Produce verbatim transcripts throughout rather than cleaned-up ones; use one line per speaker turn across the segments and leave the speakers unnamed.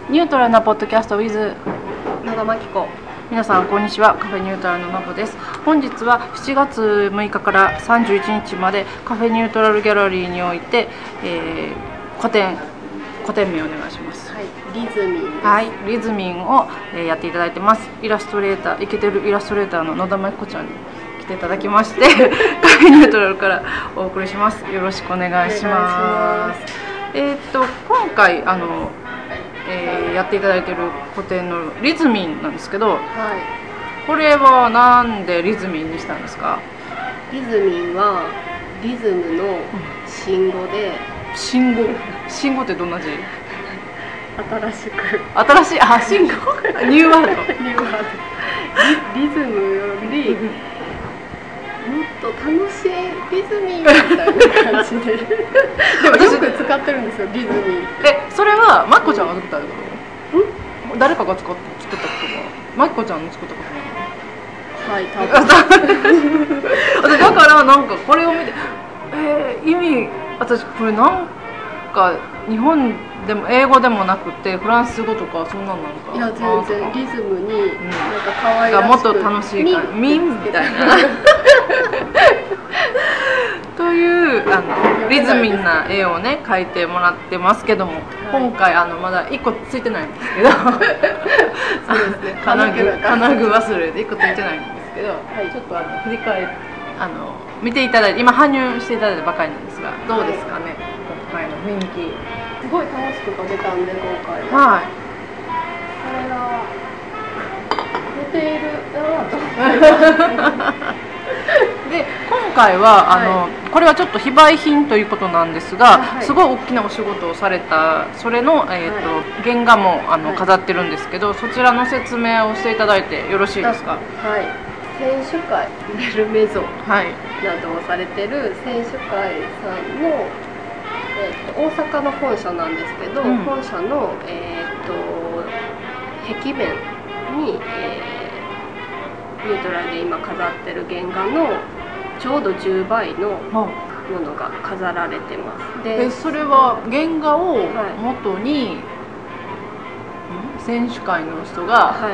ニュートラルなポッドキャスト with
野田真紀子。
皆さんこんにちは。カフェニュートラルののぼです。本日はしちがつむいかからさんじゅういちにちまでカフェニュートラルギャラリーにおいて、えー、個展個展名お願いします。
はい、リズミンです。
はい、リズミンを、えー、やっていただいてます。イラストレーター、イケてるイラストレーターの野田真紀子ちゃんに来ていただきましてカフェニュートラルからお送りします。よろしくお願いします。えー、っと今回あのえー、やっていただいている個展のリズミンなんですけど、はい、これはなんでリズミンにしたんですか？
リズミンはリズムの新語で、
うん、新語新語ってどんな字？
新しく
新しいあ新語ニューワードニューワード
リ, リズムよりもっと楽しいリズミンみたいな感じででもよく使ってるんですよ、リズミン。
え、それはまっこちゃんが作ったってこと？ん？誰かが作ったことかまっこちゃんの作ったこと
なの？はい、多分
だからなんかこれを見て、えー、意味私これなんか日本でも英語でもなくてフランス語とかそんなのなんか
いや全然リズムになんか可愛らしく、
もっと楽しいからミンみたいなというあのリズミンな絵をね描いてもらってますけども、はい、今回あのまだいっこついてないんですけどそうですね、金具金具忘れでいっこついてないんですけど、はい、ちょっとあの振り返あの見ていただいて今搬入していただいたばかりなんですがどうですかね、はい、今回の雰囲気。
すごい楽しく飛べたんで今回は、はい、これが寝ているなと
で今回はあの、はい、これはちょっと非売品ということなんですが、はい、すごい大きなお仕事をされたそれの、えーとはい、原画もあの、はい、飾ってるんですけど、そちらの説明をしていただいてよろしいですか？
はい、選手会ベルメゾンなどをされてる選手会さんのえー、と大阪の本社なんですけど、うん、本社の、えー、と壁面に、えー、ニュートラルで今飾ってる原画のちょうどじゅうばいのものが飾られてます。
でそれは原画を元に、はい、選手会の人が、はい、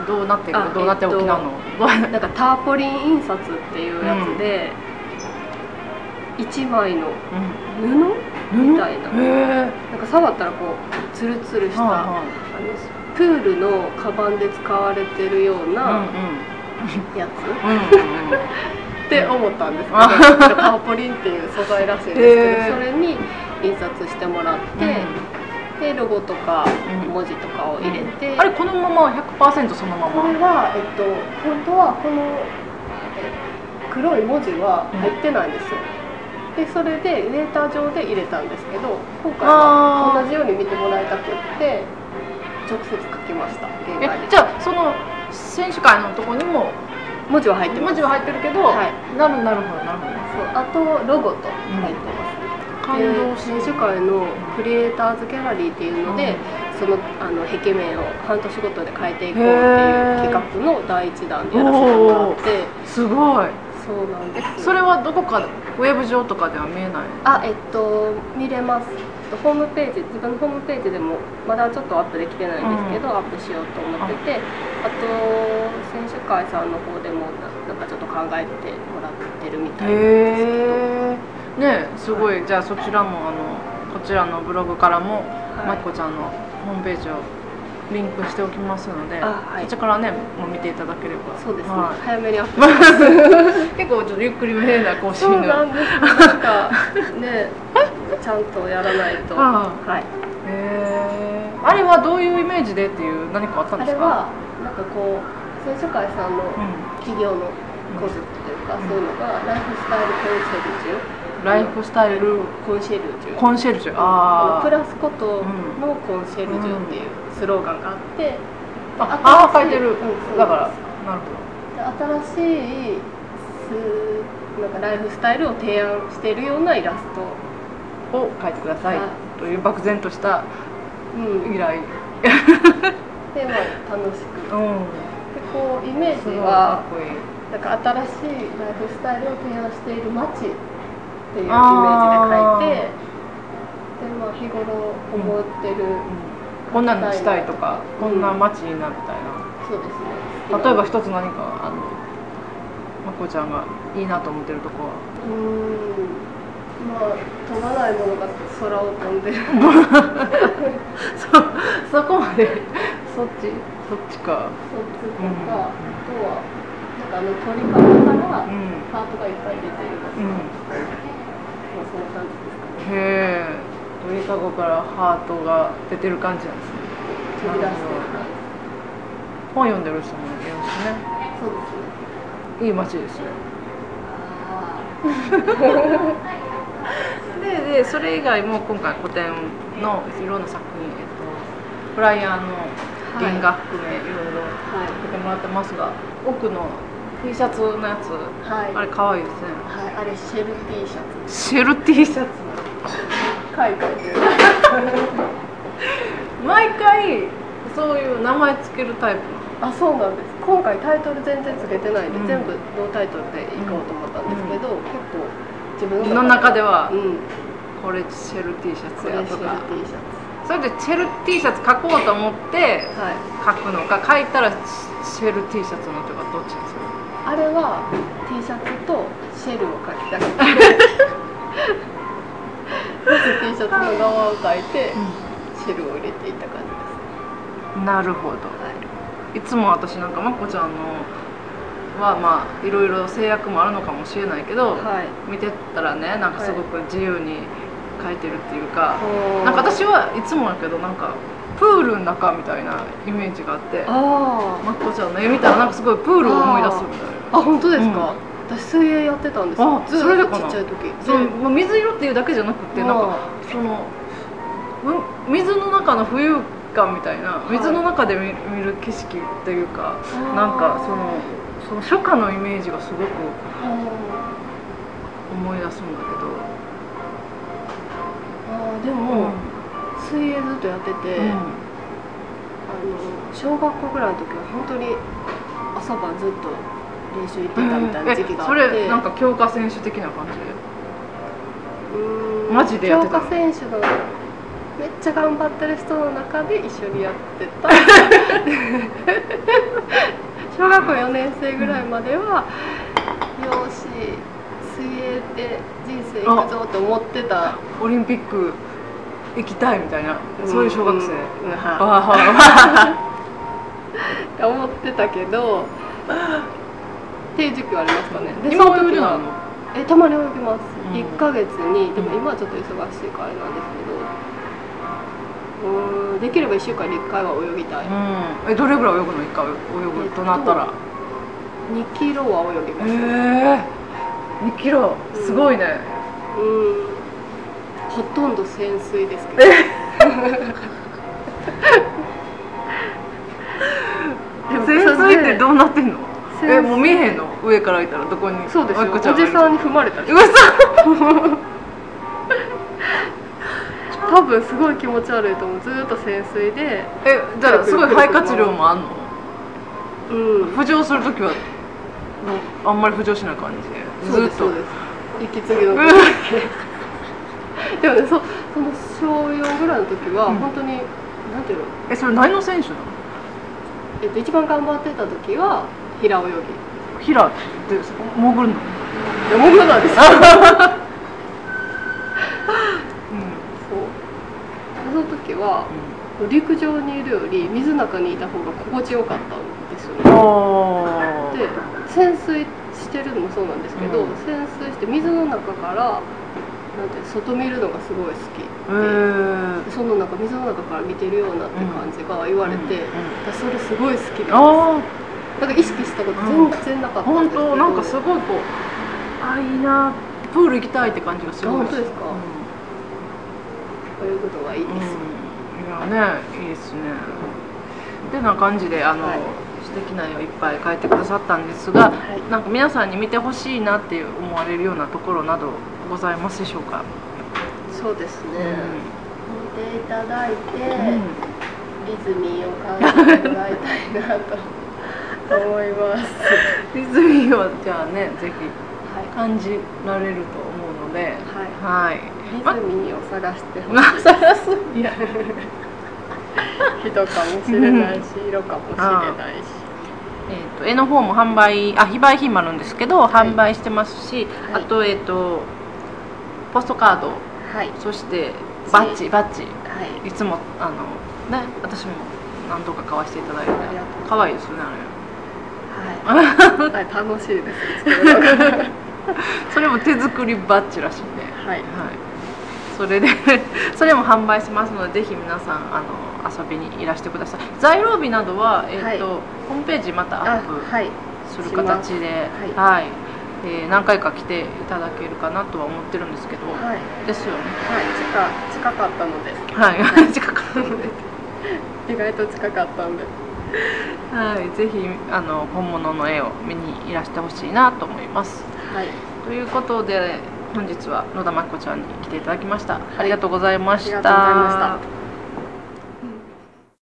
どうなってるどうなって起きなの、
えっと、なんかターポリン印刷っていうやつで、うん、いちまいの布、うん、みたいな、なんか触ったらこうツルツルした、はあはあ、あのプールのカバンで使われてるようなやつ、うんうん、って思ったんですけど、ターポリンっていう素材らしいんですけど、それに印刷してもらって、うん、でロゴとか文字とかを入れて、
うん、あれこのまま ひゃくパーセント そのまま？
これは、えっと、本当はこの黒い文字は入ってないんですよ、うん、でそれでデータ上で入れたんですけど、今回は同じように見てもらいたくって直接書きました。
えじゃあその選手会のところにも
文字は入ってます。
文字は入ってるけど、はい、なるなるほどなるほど。
そうあとロゴと入ってます、うん、感動選手会のクリエイターズギャラリーっていうので、うん、そのあの壁面を半年ごとで変えていこうっていう企画のだいいちだんでやらせてもらって。
すごい。
そうなんです。
それはどこかウェブ上とかでは見えない？
あ、えっと見れます。ホームページ、自分のホームページでもまだちょっとアップできてないんですけど、うん、アップしようと思ってて、あと選手会さんの方でもなんかちょっと考えてもらってるみたいなんですけど、
へーね、すごい、はい、じゃあそちらもあのこちらのブログからも、はい、まきこちゃんのホームページをリンクしておきますので、はい、そちらからねもう見ていただければ。
そうですね、
はい、
早めにアップします
結構ちょっとゆっくりめな更新の。
そうなんです。なんかねちゃんとやらないと。
ああ、はい。へー、あれはどういうイメージでっていう何かあったんですか？
あれはなんかこう選手会さんの企業のコンセプトというか、うん、そういうのがライフスタイルコンシェルジュ、
ライフスタイル
コンシェルジュ、
コンシェルジュ、あ
あ、プラスことのコンシェルジュっていうスローガンがあって、
うん、ああ書いてる、うん、だからなるほ
ど。新しいなんかライフスタイルを提案しているようなイラスト
を描いてくださいという漠然とした依頼、うん、
でまあ楽しく、うん、でこうイメージはなんか新しいライフスタイルを提案している街っていうイメージで描いて、でまあ日頃思ってる
こんなのしたいとか、こんな街になみたいな。
そうですね。
例えば一つ何かあのまこちゃんがいいなと思ってるとこは。
うーん、まあ飛ばないものが空を飛んでる
そそこまでそっちそっちか。
そっちとか、うん、あとはなんかあの鳥かごからハートがいっぱい出てるの、うん、まあそんな感じですかね。
へえ、鳥かごからハートが出てる感じなんですね。
飛び出してる感じ。
本読んでる人もいるしね。
そうですね。
いい街ですね。ででそれ以外も今回個展のいろんな作品、えっと、フライヤーの原画含めいろいろ見てもらってますが、はい、奥の T シャツのやつ、はい、あれかわいいですね。
はい、あれシェル T シャツ。
シェル T シャツ
書いてる
毎回そういう名前つけるタイプ。
あ、そうなんです。今回タイトル全然つけてないんで、うん、全部ノータイトルでいこうと思ったんですけど、うん、結構自分
の中では、
うん、
これシェル T シャツやとか、
これシェル T シャツ、
それでシェル T シャツ書こうと思って書くのか、書いたらシェル T シャツのとかどっちですか？
あれは T シャツとシェルを書きたくてまず T シャツの側を書いて、うん、シェルを入れていた感じです。
なるほど、はい、いつも私なんかまこちゃんのはまあいろいろ制約もあるのかもしれないけど、はい、見てたらね、なんかすごく自由に描いてるっていうか、はい、なんか私はいつもだけどなんかプールの中みたいなイメージがあって、あまこちゃんの絵見たらなんかすごいプールを思い出すみたいな。
あ、本当ですか？うん、私水泳やってたんですよ。
あ、それでかな。
ちっちゃい時。
その水色っていうだけじゃなくて、なんかその水の中の浮遊感みたいな、水の中で 見, 見る景色っていうか、なんかそのその初夏のイメージがすごく思い出すんだけど。
あ、でも、うん、水泳ずっとやってて、うん、あの小学校ぐらいの時は本当に朝晩ずっと練習行ってたみたいな時期があって、
それなんか強化選手的な感じで、うーん、マジでやってた。
強化選手のめっちゃ頑張ってる人の中で一緒にやってた小学校よねん生ぐらいまでは、うん、よし水泳で人生行くぞと思ってた。
オリンピック行きたいみたいな、うん、そういう小学生、うんうん、
思ってたけどっていう時期はありましたね。
で、今泳いでないの？
え、たまに泳ぎます、うん、いっかげつに。でも今はちょっと忙しいからなんですけど、うん、できればいっしゅうかんにいっかいは泳ぎたい、
うん、え、どれぐらい泳ぐの？いっかい泳ぐとなったら、
えっと、にキロは泳ぎます。
へえ、にキロすごいね。
うん、うん、ほとんど潜水ですけど
潜水ってどうなってんの？え、もう見えへんの？上からいたらどこに？
そうですよ、おじさんに踏まれたり。多分すごい気持ち悪いと思う。ずーっと潜水で。
え、じゃあすごい肺活量もあんの？うん、浮上するときはあんまり浮上しない感じで、ずっとそうです。
息継ぎの時でもね、そ, その小よんぐらいの時は本当に、うん、なんていうの？
え、それ何の選手なの？
えっと、一番頑張ってた時は平泳ぎ。
平って潜るの？
いや、潜らないですその時は、うん、陸上にいるより水の中にいた方が心地よかったんですよね。で、潜水してるのもそうなんですけど、うん、潜水して水の中からなんて外見るのがすごい好きで、その中水の中から見てるようなって感じが言われて、うんうん、それすごい好きです。なんか意識したこと全然なかったんですけど、
本当なんかすごいこう、あ、いいな、プール行きたいって感じがする。
本当ですか？うん、泳ぐのがいいです、うん、
いやね、いいですね。ってな感じで、あの、はい、素敵な絵をいっぱい描いてくださったんですが、はい、なんか皆さんに見てほしいなって思われるようなところなどございますでしょうか？
そうですね、うん、見ていただいて、うん、リズミーを感じてもらいたいなと思います
リズミーをじゃあね、ぜひ感じられると思うので、はい、はい、
リズミーを探してほしい。探すいや人かもしれないし色かもしれないし、
えー、と絵の方も販売あ非売品もあるんですけど、はい、販売してますし、はい、あと,、えー、とポストカード、はい、そしてバッジバッジ、はい、いつもあの、ね、私も何度か買わせていただいて可愛いですよね
あれ、はいはい、楽しいです
それも手作りバッジらしいんで、はいはい、それでそれも販売しますのでぜひ皆さんあの遊びにいらしてください。在廊日などは、えーとはい、ホームページまたアップする形で、はいはいえー、何回か来ていただけるかなとは思ってるんですけど、はい、ですよね。
はい近、近かったので、
はい、近かったので
意外と近かったので、
はい、ぜひあの本物の絵を見にいらしてほしいなと思います。はい、ということで本日は野田真紀子ちゃんに来ていただきました。ありがとうございました。
ありがとうございました。